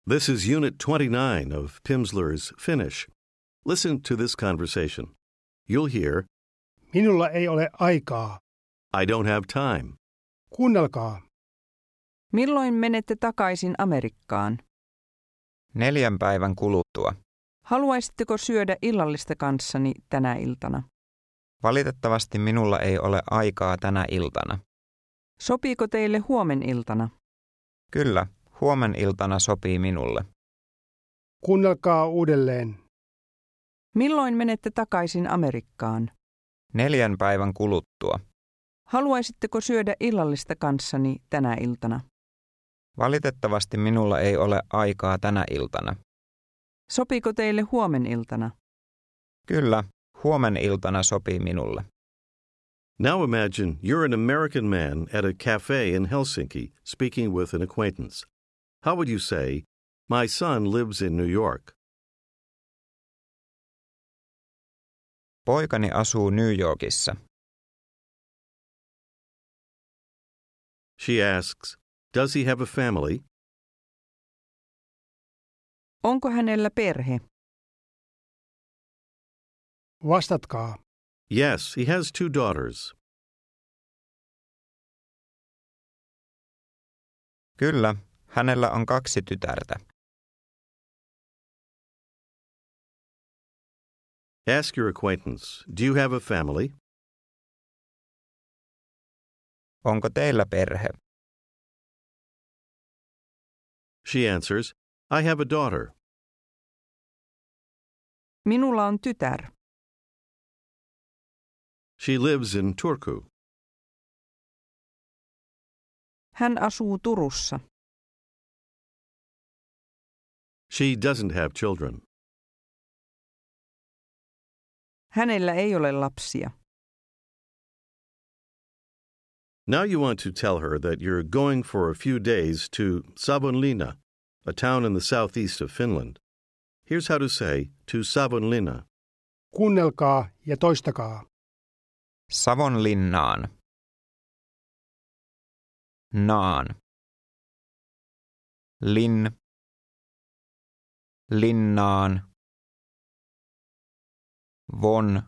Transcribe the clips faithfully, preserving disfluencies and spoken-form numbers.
This is Unit twenty-nine of Pimsleur's Finnish. Listen to this conversation. You'll hear, Minulla ei ole aikaa. I don't have time. Kuunnelkaa. Milloin menette takaisin Amerikkaan? Neljän päivän kuluttua. Haluaisitteko syödä illallista kanssani tänä iltana? Valitettavasti minulla ei ole aikaa tänä iltana. Sopiiko teille huomeniltana? Kyllä, huomeniltana sopii minulle. Kuunnelkaa uudelleen. Milloin menette takaisin Amerikkaan? Neljän päivän kuluttua. Haluaisitteko syödä illallista kanssani tänä iltana? Valitettavasti minulla ei ole aikaa tänä iltana. Sopiiko teille huomeniltana? Kyllä, huomeniltana sopii minulle. Now imagine you're an American man at a cafe in Helsinki speaking with an acquaintance. How would you say, my son lives in New York? Poikani asuu New Yorkissa. She asks, does he have a family? Onko hänellä perhe? Vastatkaa. Yes, he has two daughters. Kyllä, hänellä on kaksi tytärtä. Ask your acquaintance, do you have a family? Onko teillä perhe? She answers, I have a daughter. Minulla on tytär. She lives in Turku. Hän asuu Turussa. She doesn't have children. Hänellä ei ole lapsia. Now you want to tell her that you're going for a few days to Savonlinna, a town in the southeast of Finland. Here's how to say to Savonlinna. Kuunnelkaa ja toistakaa. Savonlinnaan. Naan. Lin. Linnaan. Von.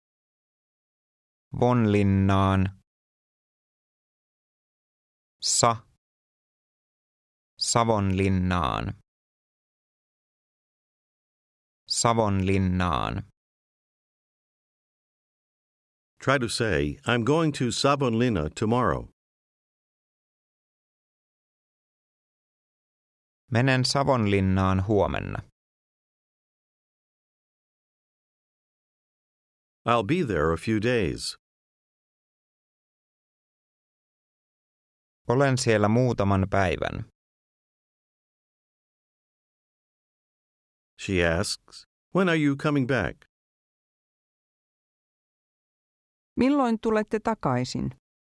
Vonlinnaan. Sa. Savonlinnaan. Savonlinnaan. Try to say, I'm going to Savonlinna tomorrow. Menen Savonlinnaan huomenna. I'll be there a few days. Olen siellä muutaman päivän. She asks, when are you coming back? Milloin tulette takaisin?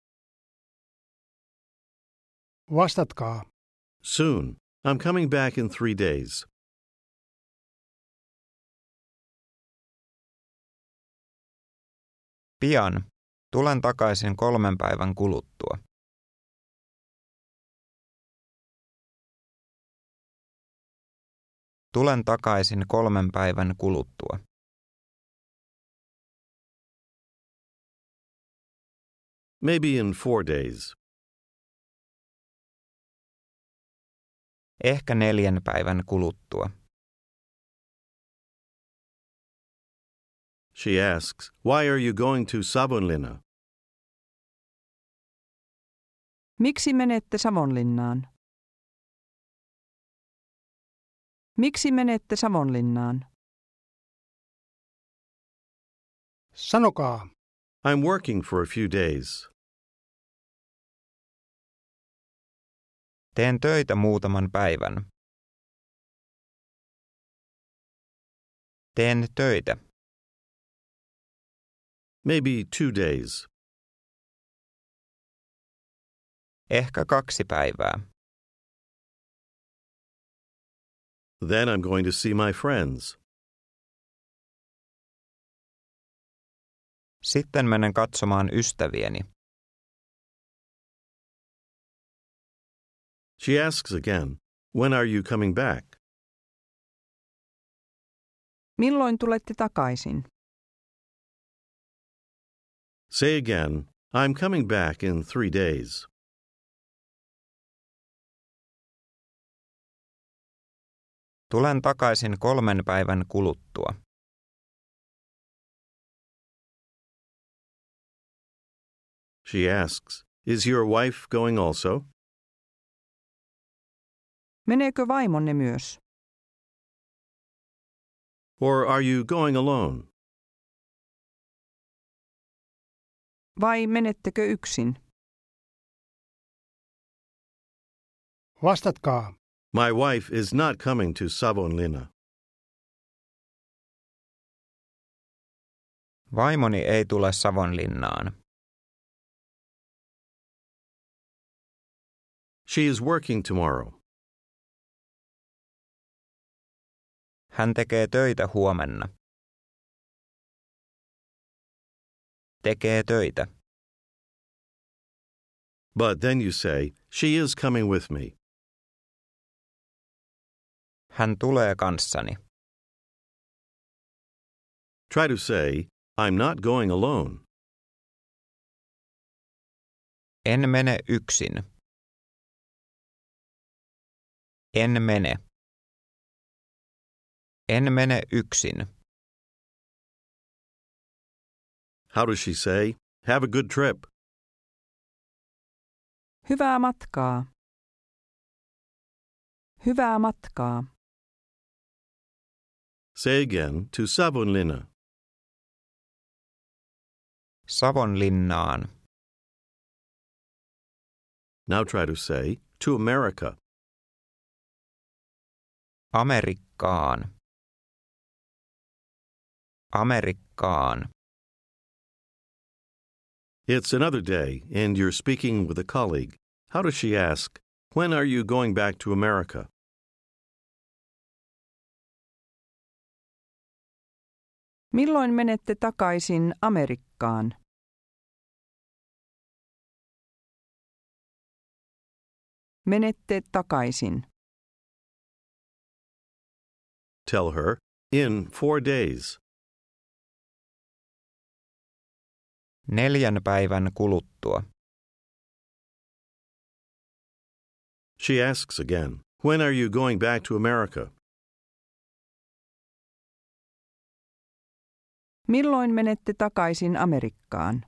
Vastatkaa. Soon. I'm coming back in three days. Pian. Tulen takaisin kolmen päivän kuluttua. Tulen takaisin kolmen päivän kuluttua. Maybe in four days. Ehkä neljän päivän kuluttua. She asks, why are you going to Savonlinna? Miksi menette Savonlinnaan? Miksi menette Savonlinnaan? Sanokaa. I'm working for a few days. Teen töitä muutaman päivän. Teen töitä. Maybe two days. Ehkä kaksi päivää. Then I'm going to see my friends. Sitten menen katsomaan ystäviäni. She asks again, when are you coming back? Milloin tulette takaisin? Say again, I'm coming back in three days. Tulen takaisin kolmen päivän kuluttua. She asks, Is your wife going also? Meneekö vaimonne myös? Or are you going alone? Vai menettekö yksin? Vastatkaa. My wife is not coming to Savonlinna. Vaimoni ei tule Savonlinnaan. She is working tomorrow. Hän tekee töitä huomenna. Tekee töitä. But then you say, She is coming with me. Hän tulee kanssani. Try to say, I'm not going alone. En mene yksin. En mene. En mene yksin. How does she say, Have a good trip? Hyvää matkaa. Hyvää matkaa. Say again, to Savonlinna. Savonlinnaan. Now try to say, to America. Amerikkaan. Amerikkaan. It's another day, and you're speaking with a colleague. How does she ask, When are you going back to America? Milloin menette takaisin Amerikkaan? Menette takaisin. Tell her, in four days. Neljän päivän kuluttua. She asks again, When are you going back to America? Milloin menette takaisin Amerikkaan?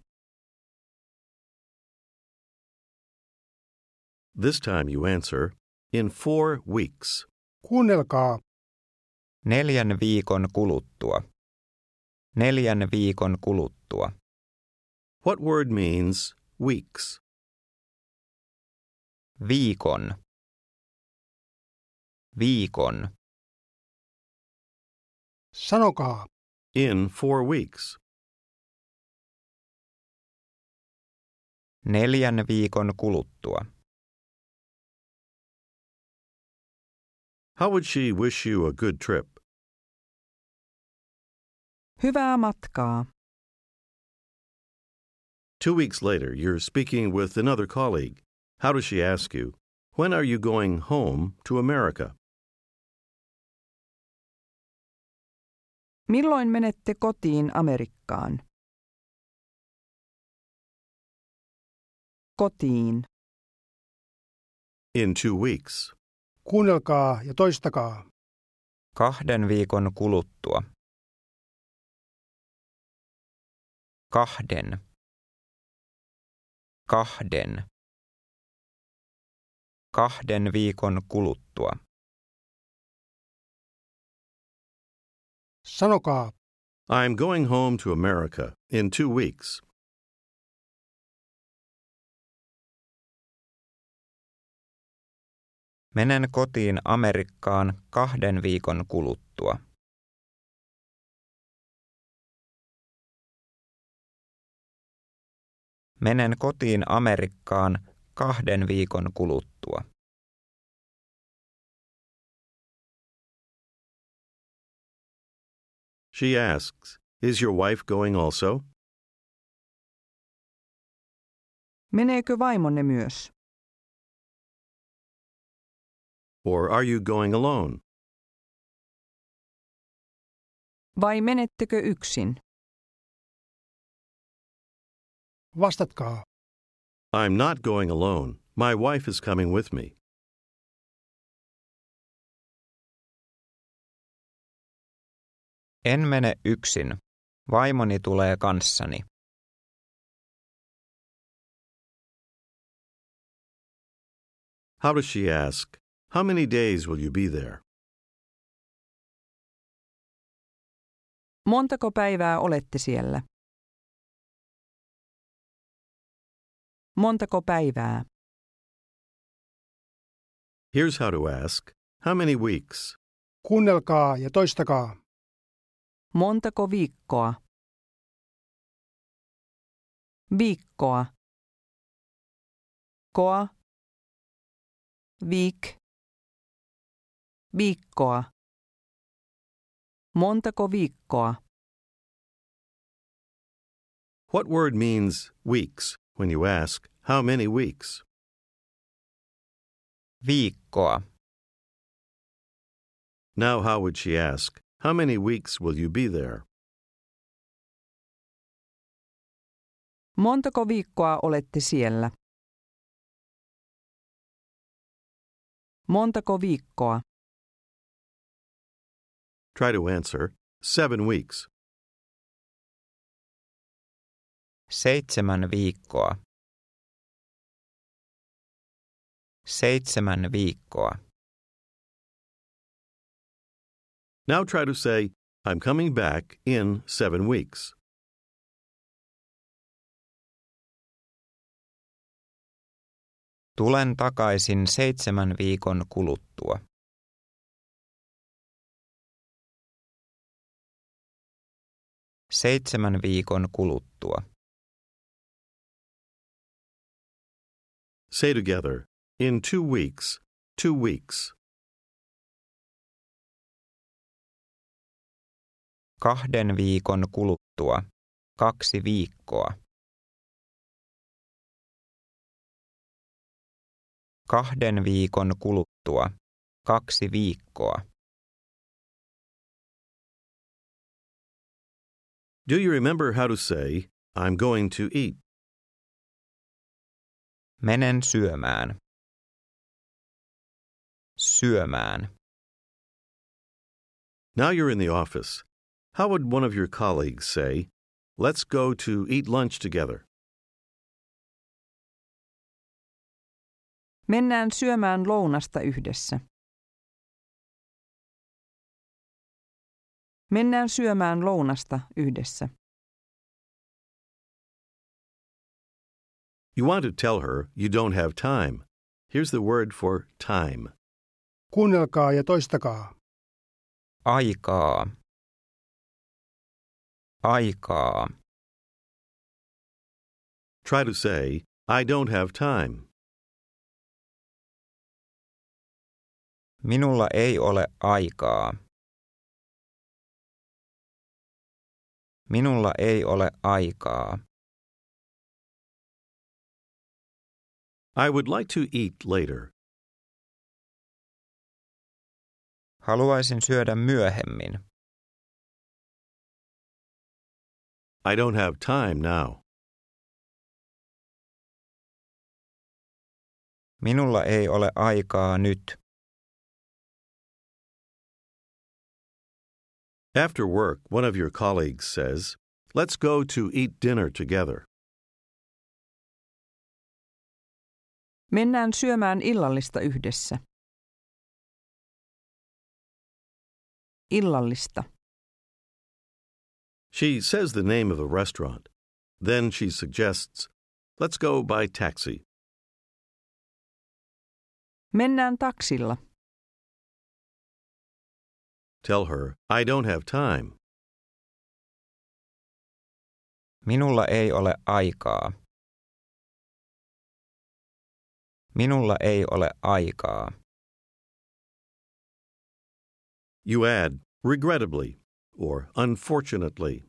This time you answer, in four weeks. Kuunnelkaa. Neljän viikon kuluttua. Neljän viikon kuluttua. What word means weeks? Viikon. Viikon. Sanokaa. In four weeks. Neljän viikon kuluttua. How would she wish you a good trip? Hyvää matkaa. Two weeks later, you're speaking with another colleague. How does she ask you, When are you going home to America? Milloin menette kotiin Amerikkaan? Kotiin. In two weeks. Kuunnelkaa ja toistakaa. Kahden viikon kuluttua. Kahden. Kahden. Kahden viikon kuluttua. Sanokaa. I'm going home to America in two weeks. Menen kotiin Amerikkaan kahden viikon kuluttua. Menen kotiin Amerikkaan kahden viikon kuluttua. She asks, Is your wife going also? Meneekö vaimonne myös? Or are you going alone? Vai menettekö yksin? Vastatkaa. I'm not going alone. My wife is coming with me. En mene yksin. Vaimoni tulee kanssani. How does she ask? How many days will you be there? Montako päivää olette siellä? Montako päivää? Here's how to ask. How many weeks? Kuunnelkaa ja toistakaa. Montako viikkoa? Viikkoa. Koa. Viik. Viikkoa. Montako viikkoa? What word means weeks when you ask, how many weeks? Viikkoa. Now how would she ask, how many weeks will you be there? Montako viikkoa olette siellä? Montako viikkoa? Try to answer, seven weeks. Seitsemän viikkoa. Seitsemän viikkoa. Now try to say, I'm coming back in seven weeks. Tulen takaisin seitsemän viikon kuluttua. Seitsemän viikon kuluttua. Say together, in two weeks, two weeks. Kahden viikon kuluttua. Kaksi viikkoa. Kahden viikon kuluttua. Kaksi viikkoa. Do you remember how to say, I'm going to eat? Menen syömään. Syömään. Now you're in the office. How would one of your colleagues say, let's go to eat lunch together? Mennään syömään lounasta yhdessä. Mennään syömään lounasta yhdessä. You want to tell her you don't have time. Here's the word for time. Kuunnelkaa ja toistakaa. Aikaa. Aikaa. Try to say, I don't have time. Minulla ei ole aikaa. Minulla ei ole aikaa. I would like to eat later. Haluaisin syödä myöhemmin. I don't have time now. Minulla ei ole aikaa nyt. After work, one of your colleagues says, let's go to eat dinner together. Mennään syömään illallista yhdessä. Illallista. She says the name of the restaurant. Then she suggests, let's go by taxi. Mennään taksilla. Tell her, I don't have time. Minulla ei ole aikaa. Minulla ei ole aikaa. You add, regrettably, or unfortunately.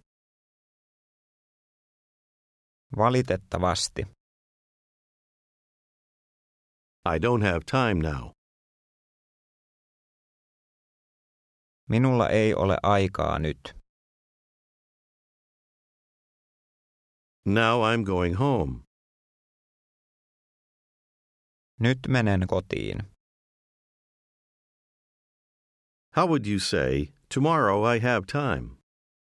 Valitettavasti. I don't have time now. Minulla ei ole aikaa nyt. Now I'm going home. Nyt menen kotiin. How would you say, tomorrow I have time?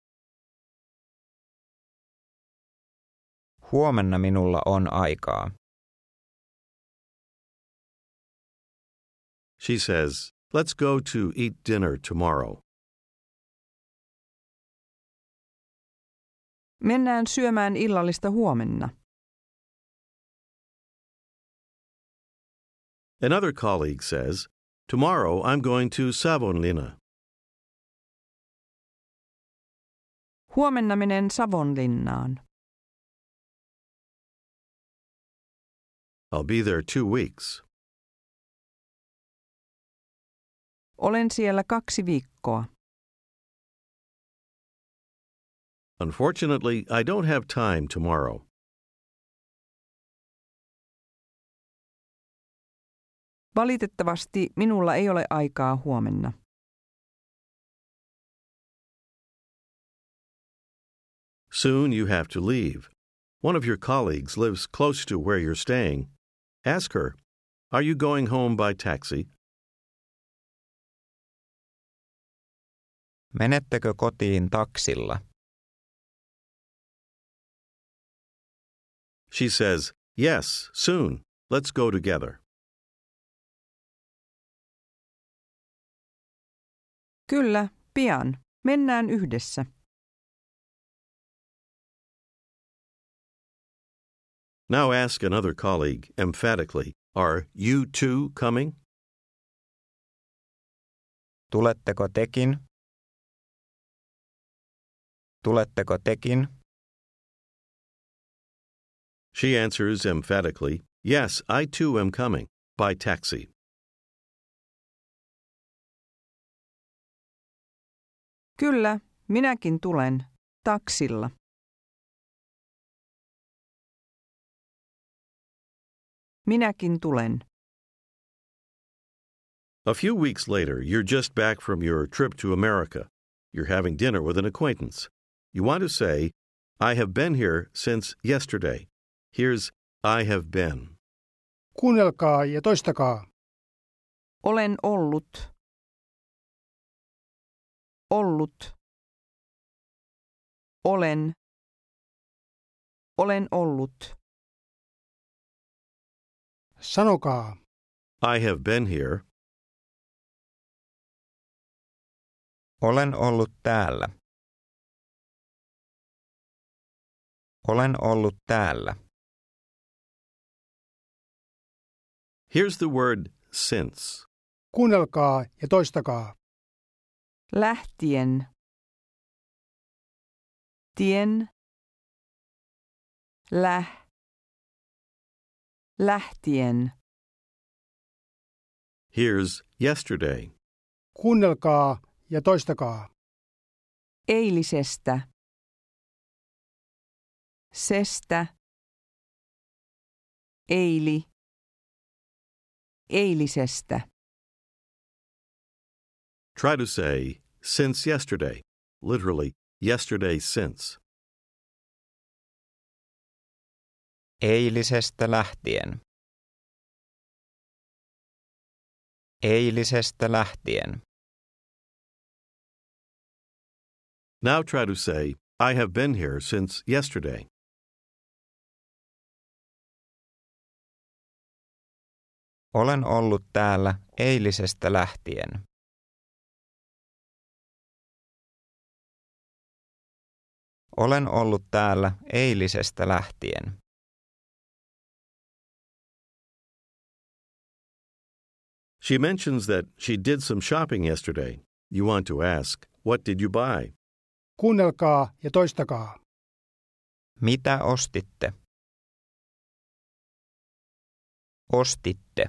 Huomenna minulla on aikaa. She says, let's go to eat dinner tomorrow. Mennään syömään illallista huomenna. Another colleague says, tomorrow I'm going to Savonlinna. Huomenna menen Savonlinnaan. I'll be there two weeks. Olen siellä kaksi viikkoa. Unfortunately, I don't have time tomorrow. Valitettavasti minulla ei ole aikaa huomenna. Soon you have to leave. One of your colleagues lives close to where you're staying. Ask her, are you going home by taxi? Menettekö kotiin taksilla? She says, yes, soon. Let's go together. Kyllä, pian. Mennään yhdessä. Now ask another colleague emphatically, are you too coming? Tuletteko tekin? Tuletteko tekin? She answers emphatically, yes, I too am coming, by taxi. Kyllä, minäkin tulen. Taksilla. Minäkin tulen. A few weeks later, you're just back from your trip to America. You're having dinner with an acquaintance. You want to say, I have been here since yesterday. Here's I have been. Kuunnelkaa ja toistakaa. Olen ollut. Ollut. Olen. Olen ollut. Sanokaa. I have been here. Olen ollut täällä. Olen ollut täällä. Here's the word since. Kuunnelkaa ja toistakaa. Lähtien. Tien. Läh. Lähtien. Here's yesterday. Kuunnelkaa ja toistakaa. Eilisestä. Sestä. Eili. Eilisestä. Try to say, since yesterday. Literally, yesterday since. Eilisestä lähtien. Eilisestä lähtien. Now try to say, I have been here since yesterday. Olen ollut täällä eilisestä lähtien. Olen ollut täällä eilisestä lähtien. She mentions that she did some shopping yesterday. You want to ask, what did you buy? Kuunnelkaa ja toistakaa. Mitä ostitte? Ostitte.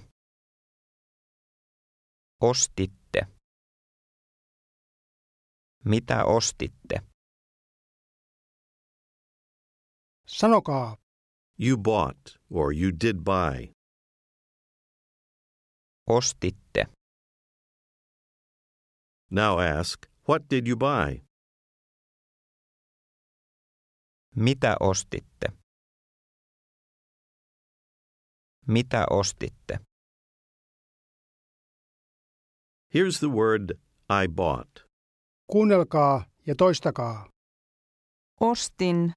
Ostitte. Mitä ostitte? Sanokaa. You bought, or you did buy. Ostitte. Now ask, what did you buy? Mitä ostitte? Mitä ostitte? Here's the word I bought. Kuunnelkaa ja toistakaa. Ostin.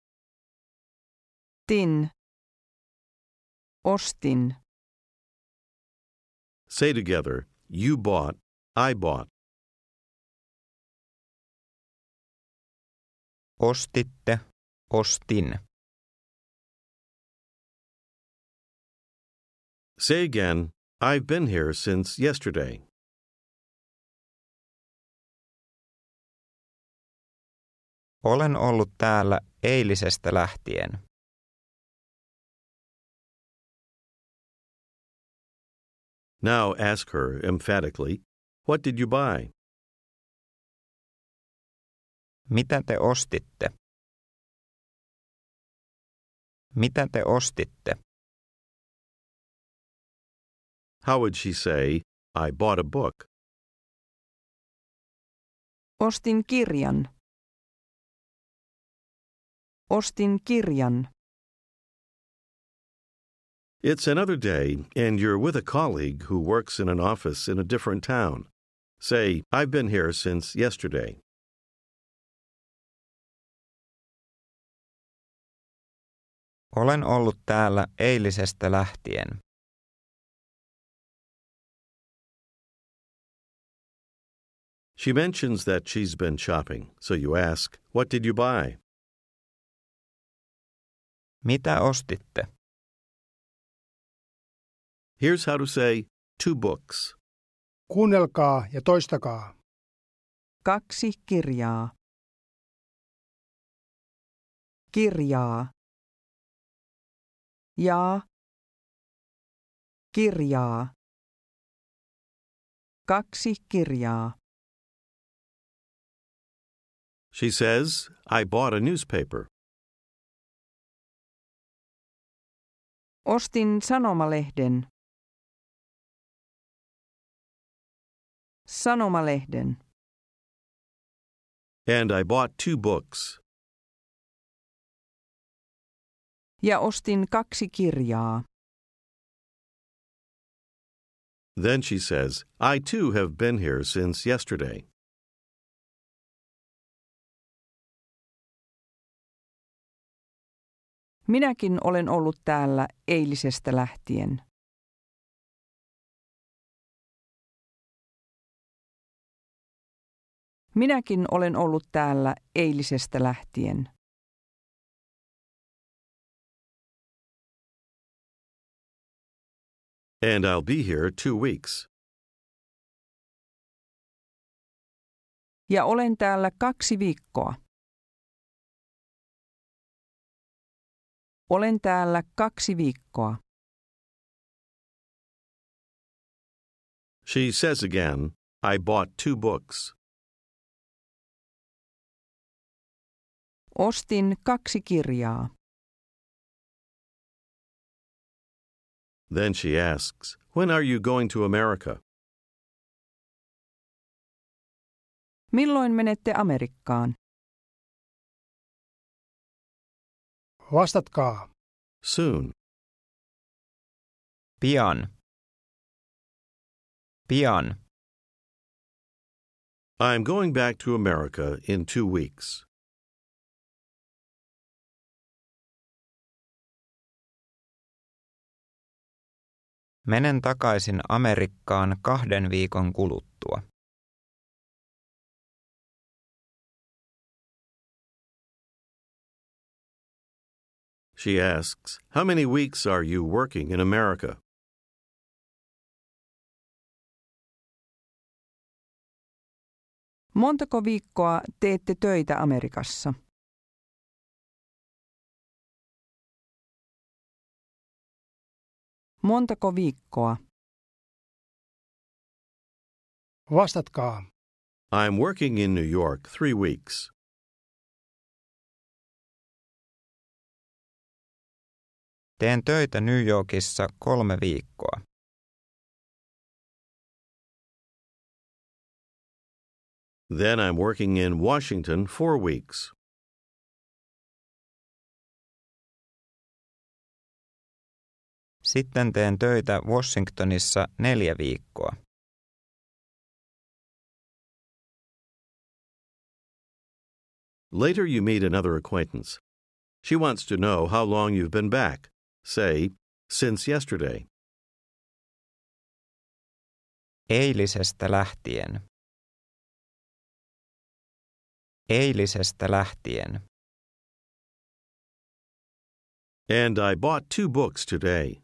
Tin. Ostin. Say together, you bought, I bought. Ostitte, ostin. Say again, I've been here since yesterday. Olen ollut täällä eilisestä lähtien. Now ask her emphatically, what did you buy? Mitä te ostitte? Mitä te ostitte? How would she say, I bought a book? Ostin kirjan. Ostin kirjan. It's another day, and you're with a colleague who works in an office in a different town. Say, I've been here since yesterday. Olen ollut täällä eilisestä lähtien. She mentions that she's been shopping, so you ask, what did you buy? Mitä ostitte? Here's how to say two books. Kuunnelkaa ja toistakaa. Kaksi kirjaa. Kirjaa. Ja. Kirjaa. Kaksi kirjaa. She says, I bought a newspaper. Ostin sanomalehden. Sanomalehden. And I bought two books. Ja ostin kaksi kirjaa. Then she says, I too have been here since yesterday. Minäkin olen ollut täällä eilisestä lähtien. Minäkin olen ollut täällä eilisestä lähtien. And I'll be here two weeks. Ja olen täällä kaksi viikkoa. Olen täällä kaksi viikkoa. She says again, I bought two books. Ostin kaksi kirjaa. Then she asks, when are you going to America? Milloin menette Amerikkaan? Vastatkaa. Soon. Pian. Pian. I'm going back to America in two weeks. Menen takaisin Amerikkaan kahden viikon kuluttua. She asks, how many weeks are you working in America? Montako viikkoa teette töitä Amerikassa? Montako viikkoa? Vastatkaa. I'm working in New York three weeks. Teen töitä New Yorkissa kolme viikkoa. Then I'm working in Washington four weeks. Sitten teen töitä Washingtonissa neljä viikkoa. Later you meet another acquaintance. She wants to know how long you've been back. Say, since yesterday. Eilisestä lähtien. Eilisestä lähtien. And I bought two books today.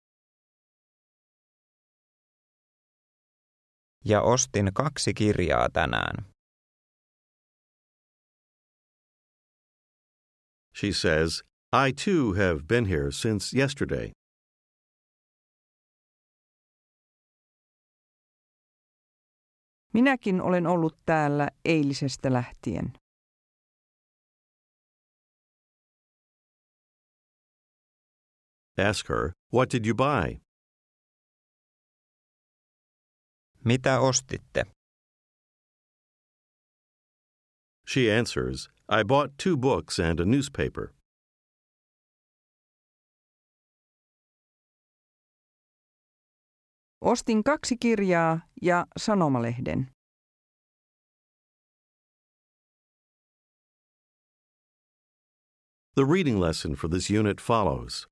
Ja ostin kaksi kirjaa tänään. She says, I too have been here since yesterday. Minäkin olen ollut täällä eilisestä lähtien. Ask her, what did you buy? Mitä ostitte? She answers, I bought two books and a newspaper. Ostin kaksi kirjaa ja sanomalehden. The reading lesson for this unit follows.